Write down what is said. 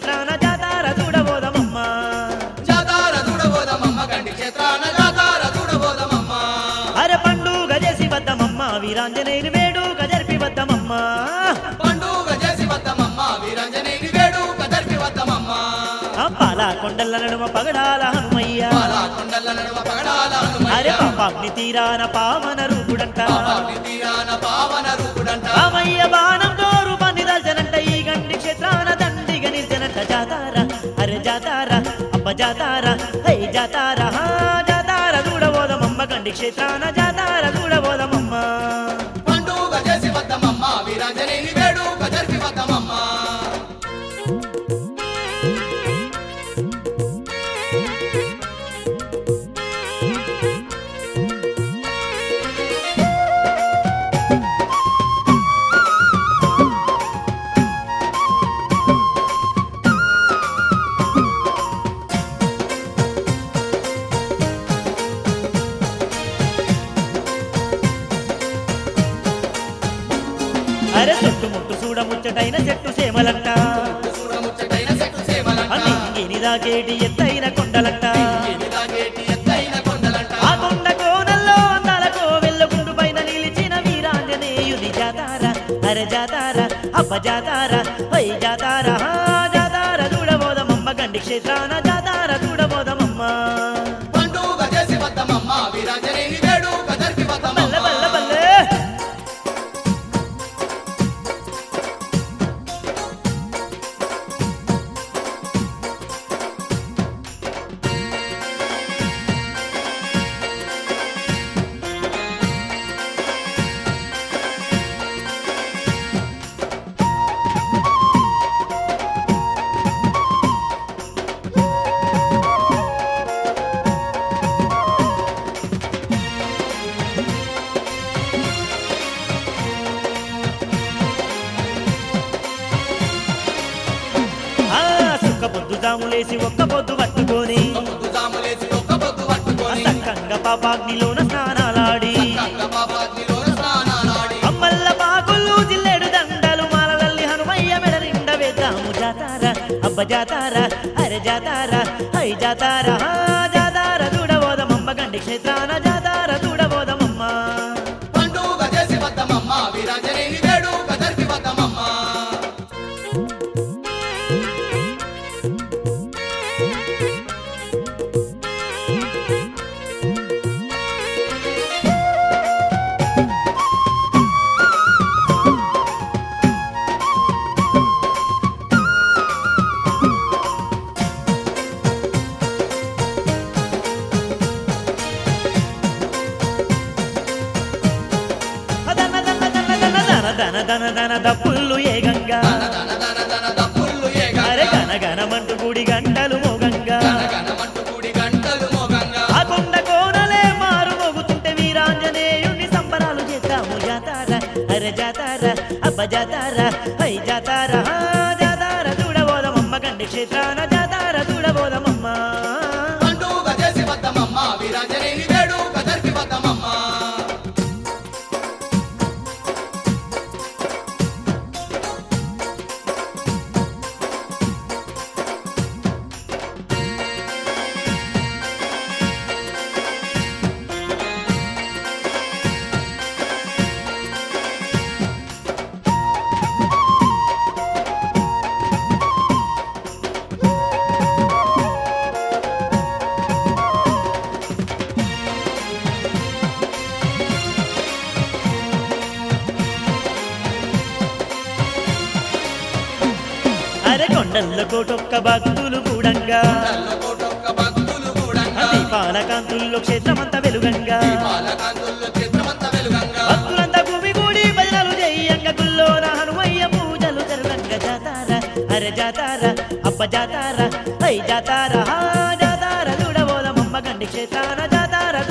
క్షేత్రాన జాతార చూడబోదమమ్మ జాతార చూడబోదమమ్మ గండి క్షేత్రాన జాతార చూడబోదమమ్మ అరే పండుగ చేసి వద్దమమ్మ వీరాంజనేయుని వేడుక జరిపి వద్దమమ్మ పండుగ చేసి వద్దమమ్మ వీరాంజనేయుని వేడుక జరిపి వద్దమమ్మ పాల కొండల నడుమ పగడాల హనుమయ్య కొండల నడుమ పగడాల అరే పాపాగ్ని తీరాన పావన రూపుడంట తీరాన పావన రూపుడంట రామయ్య బాణంతో రూపాన్ని దాల్చనంట ఈ గండి క్షేత్రాన దండిగా నిల్చనంట జాతార అరే జాతార అబ్బ జాతార హై జాతార జాతార చూడబోదమమ్మ గండి క్షేత్రాన జాతార చూడబోదమమ్మ పండుగ చేసి వద్దమమ్మ వీరాంజనేయుని వేడుక జరిపి వద్దమమ్మ అరే చుట్టుముట్టు చూడముచ్చటైన చెట్టు సేమలంట చూడముచ్చటైన చెట్టు సేవలంట నింగిని దాకేటి ఎత్తైన కొండలంట ఎనిదాగేటి ఎత్తైన కొండలంట ఆ కొండ కోనల్లో అందాలకో వెళ్ళగుండు పైన నిలిచిన వీరాంజనేయుని జాతార అరే జాతార అబ్బ జాతార హై జాతార జాతార చూడబోదమమ్మ గండి క్షేత్రాన జాతార చూడబోదమమ్మ పండుగ చేసి వద్దమమ్మ వీరాంజనేయుని వేడుక జరిపి వద్దమమ్మ బల్ల బల్ల బల్లే సుక్క పొద్దు జాములేసి ఒక్క పొద్దు పట్టుకొని జాములేసి ఒక్క పొద్దు పట్టుకొని సక్కంగా పాపాగ్నిలోన స్నానాలాడి గంగబాబాగ్నిలోన స్నానాలాడి అమ్మల్ల పాకులు జిల్లెడు దండలు మాలలల్లి హనుమయ్య మెడ నిండ వేద్దాము జాతార అబ్బ జాతార అరే జాతార హై జాతార జాతార చూడబోదమమ్మ గండి క్షేత్రాన జాతార చూడబోదమమ్మ పండుగ చేసి వద్దమమ్మ వీరాంజనేయుని వేడుక జరిపి వద్దమమ్మ దన దన దన దన దన దన దన దన దప్పుళ్ళు ఏగంగా దన దన దన దప్పుళ్ళు ఏగంగా అరే గన గనమంటూ గుడి గంటలు మోగంగా గనగనమంటూ కూడి గంటలు మోగంగా ఆ కొండ కోనలే మారు మోగుతుంటే వీరాంజనేయుని సంబరాలు చేద్దాము జాతార అరే జాతార అబ్బ జాతార హై జాతార జాతార చూడబోదమమ్మ గండి క్షేత్రాన జాతార చూడబోదమమ్మ పండుగ చేసి వద్దమమ్మ వీరాంజనేయుని వేడుక జరిపి వద్దమమ్మ అరే కొండల్లో కోటొక్క భక్తులు కూడంగా కోటొక్క భక్తులు కూడంగా దీపాల కాంతుల్లో క్షేత్రమంతా వెలుగంగా పాలకాంతుల్లో చిత్రమంత వెలుగంగా భక్తులంతా గుమిగూడి భజనలు చెయ్యంగా గుల్లోన హనుమయ్య పూజలు జరుగంగా జాతార అరే జాతార అబ్బ జాతార హై జాతార జాతార చూడబోదమమ్మ గండి క్షేత్రాన జాతార